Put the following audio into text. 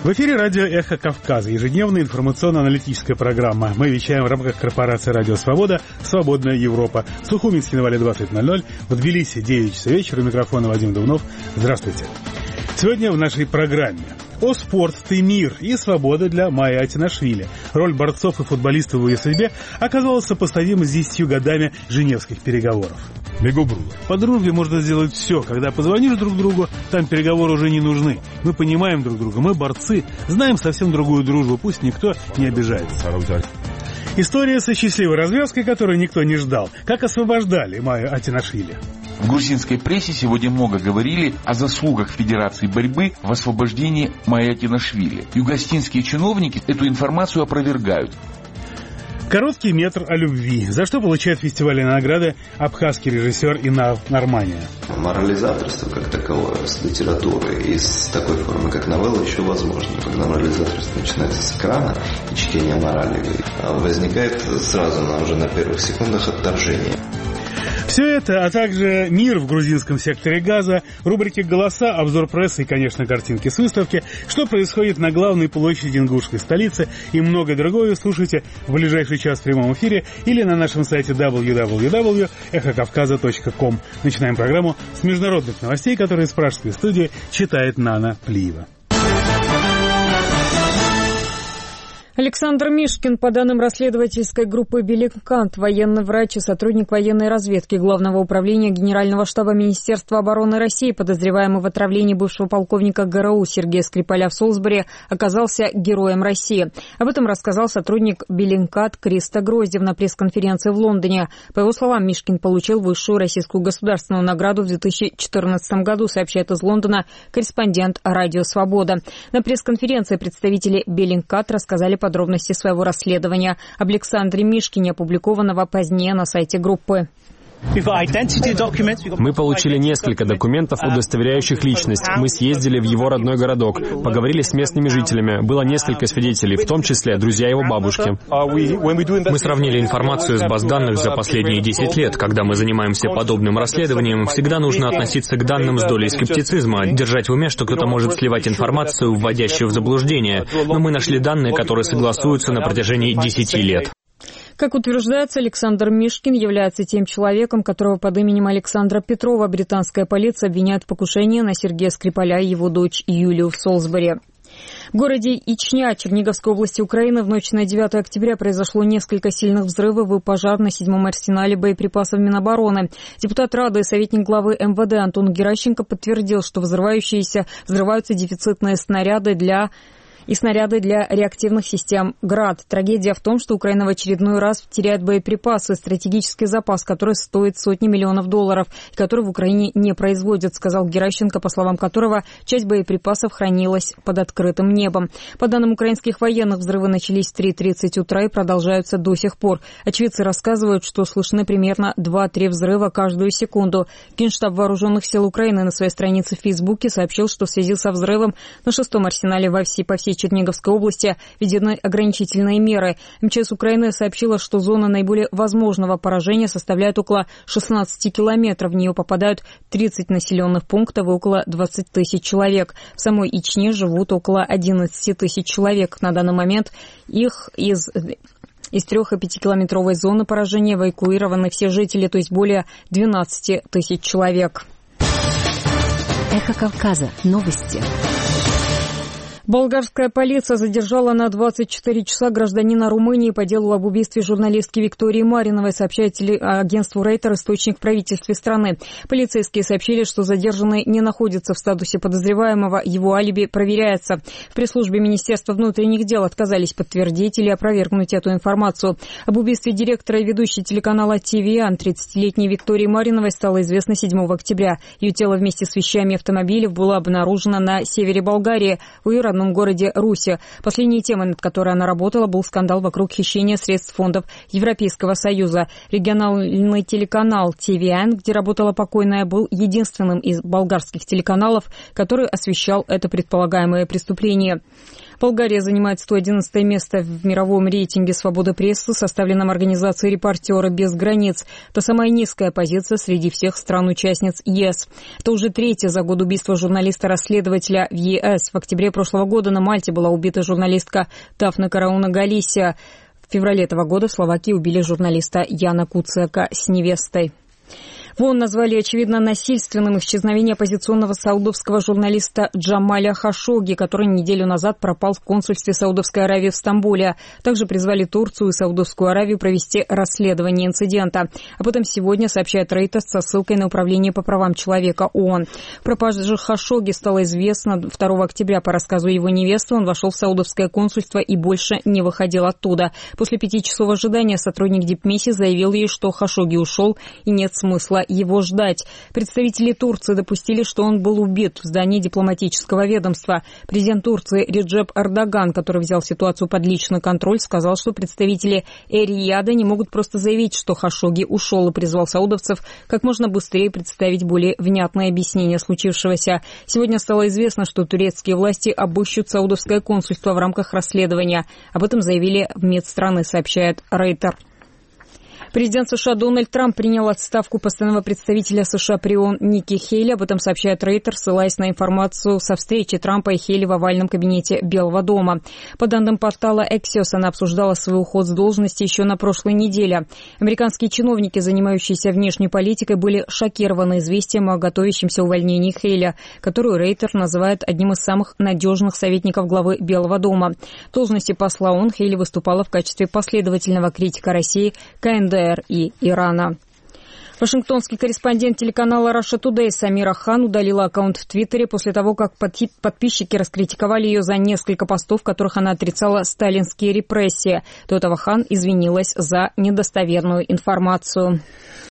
В эфире радио «Эхо Кавказа», ежедневная информационно-аналитическая программа. Мы вещаем в рамках корпорации «Радио Свобода», «Свободная Европа». В Сухуминске на Вале 20:00, в Тбилиси 9 часов вечера. У микрофона Вадим Дубнов. Здравствуйте. Сегодня в нашей программе о спорте, мир и свобода для Майи Атинашвили. Роль борцов и футболистов в ее судьбе оказалась сопоставима с 10 годами женевских переговоров. По дружбе можно сделать все. Когда позвонишь друг другу, там переговоры уже не нужны. Мы понимаем друг друга, мы борцы, знаем совсем другую дружбу, пусть никто не обижается. История со счастливой развязкой, которую никто не ждал. Как освобождали Майю Атинашвили. В грузинской прессе сегодня много говорили о заслугах Федерации борьбы в освобождении Майи Атинашвили. Югославские чиновники эту информацию опровергают. Короткий метр о любви. За что получает фестивальные награды абхазский режиссер Инар Нормания. Морализаторство как таковое с литературы и с такой формы, как новелла, еще возможно. Когда морализаторство начинается с экрана и чтение морали, возникает сразу уже на первых секундах отторжение. Все это, а также мир в грузинском секторе Газа, рубрики «Голоса», обзор прессы и, конечно, картинки с выставки, что происходит на главной площади ингушской столицы и многое другое слушайте в ближайший час в прямом эфире или на нашем сайте www.эхокавказа.ком. Начинаем программу с международных новостей, которые из пражской студии читает Нана Плиева. Александр Мишкин, по данным расследовательской группы «Беллинкат», военный врач и сотрудник военной разведки Главного управления Генерального штаба Министерства обороны России, подозреваемый в отравлении бывшего полковника ГРУ Сергея Скрипаля в Солсбери, оказался героем России. Об этом рассказал сотрудник «Беллинкат» Кристо Гроздев на пресс-конференции в Лондоне. По его словам, Мишкин получил высшую российскую государственную награду в 2014 году, сообщает из Лондона корреспондент «Радио Свобода». На пресс-конференции представители «Беллинкат» рассказали подробности своего расследования. Об Александре Мишкине, опубликованного позднее на сайте группы. Мы получили несколько документов, удостоверяющих личность. Мы съездили в его родной городок, поговорили с местными жителями. Было несколько свидетелей, в том числе друзья его бабушки. Мы сравнили информацию с баз данных за последние 10 лет. Когда мы занимаемся подобным расследованием, всегда нужно относиться к данным с долей скептицизма, держать в уме, что кто-то может сливать информацию, вводящую в заблуждение. Но мы нашли данные, которые согласуются на протяжении 10 лет. Как утверждается, Александр Мишкин является тем человеком, которого под именем Александра Петрова британская полиция обвиняет в покушении на Сергея Скрипаля и его дочь Юлию в Солсбери. В городе Ичня Черниговской области Украины в ночь на 9 октября произошло несколько сильных взрывов и пожар на 7-м арсенале боеприпасов Минобороны. Депутат Рады и советник главы МВД Антон Геращенко подтвердил, что взрываются дефицитные снаряды для реактивных систем «Град». Трагедия в том, что Украина в очередной раз теряет боеприпасы, стратегический запас, который стоит сотни миллионов долларов, и который в Украине не производят, сказал Геращенко, по словам которого часть боеприпасов хранилась под открытым небом. По данным украинских военных, взрывы начались в 3:30 утра и продолжаются до сих пор. Очевидцы рассказывают, что слышны примерно 2-3 взрыва каждую секунду. Генштаб Вооруженных сил Украины на своей странице в Фейсбуке сообщил, что в связи со взрывом на 6-м арсенале по всей Черниговской области введены ограничительные меры. МЧС Украины сообщила, что зона наиболее возможного поражения составляет около 16 километров. В нее попадают 30 населенных пунктов и около 20 тысяч человек. В самой Ичне живут около 11 тысяч человек. На данный момент их из 3-5-километровой зоны поражения эвакуированы все жители, то есть более 12 тысяч человек. Эхо Кавказа. Новости. Болгарская полиция задержала на 24 часа гражданина Румынии по делу об убийстве журналистки Виктории Мариновой, сообщает агентству Рейтер источник в правительстве страны. Полицейские сообщили, что задержанный не находится в статусе подозреваемого, его алиби проверяется. В пресс-службе Министерства внутренних дел отказались подтвердить или опровергнуть эту информацию. Об убийстве директора и ведущей телеканала ТВН 30-летней Виктории Мариновой стало известно 7 октября. Ее тело вместе с вещами автомобилей было обнаружено на севере Болгарии, в ее родном городе Русе. Последней темой, над которой она работала, был скандал вокруг хищения средств фондов Европейского Союза. Региональный телеканал ТВН, где работала покойная, был единственным из болгарских телеканалов, который освещал это предполагаемое преступление. Болгария занимает 111 место в мировом рейтинге свободы прессы, составленном организацией «Репортеры без границ». Это самая низкая позиция среди всех стран-участниц ЕС. Это уже третье за год убийство журналиста-расследователя в ЕС. В октябре прошлого года на Мальте была убита журналистка Дафна Карауна Галисия. В феврале этого года в Словакии убили журналиста Яна Куциака с невестой. В ООН назвали, очевидно, насильственным исчезновение оппозиционного саудовского журналиста Джамаля Хашогги, который неделю назад пропал в консульстве Саудовской Аравии в Стамбуле. Также призвали Турцию и Саудовскую Аравию провести расследование инцидента. Об этом сегодня сообщает Reuters со ссылкой на Управление по правам человека ООН. Пропажа Хашогги стало известно 2 октября по рассказу его невесты. Он вошел в Саудовское консульство и больше не выходил оттуда. После 5 часов ожидания сотрудник Дипмиссии заявил ей, что Хашогги ушел и нет смысла его ждать. Представители Турции допустили, что он был убит в здании дипломатического ведомства. Президент Турции Реджеп Эрдоган, который взял ситуацию под личный контроль, сказал, что представители Эр-Рияда не могут просто заявить, что Хашогги ушел, и призвал саудовцев как можно быстрее представить более внятное объяснение случившегося. Сегодня стало известно, что турецкие власти обыщут саудовское консульство в рамках расследования. Об этом заявили в МИД страны, сообщает Рейтер. Президент США Дональд Трамп принял отставку постоянного представителя США при ООН Ники Хейли. Об этом сообщает Рейтер, ссылаясь на информацию со встречи Трампа и Хейли в овальном кабинете Белого дома. По данным портала Axios, она обсуждала свой уход с должности еще на прошлой неделе. Американские чиновники, занимающиеся внешней политикой, были шокированы известием о готовящемся увольнении Хейли, которую Рейтер называет одним из самых надежных советников главы Белого дома. В должности посла ООН Хейли выступала в качестве последовательного критика России, КНДР и Ирана. Вашингтонский корреспондент телеканала Russia Today Самира Хан удалила аккаунт в Твиттере после того, как подписчики раскритиковали ее за несколько постов, в которых она отрицала сталинские репрессии. До этого Хан извинилась за недостоверную информацию.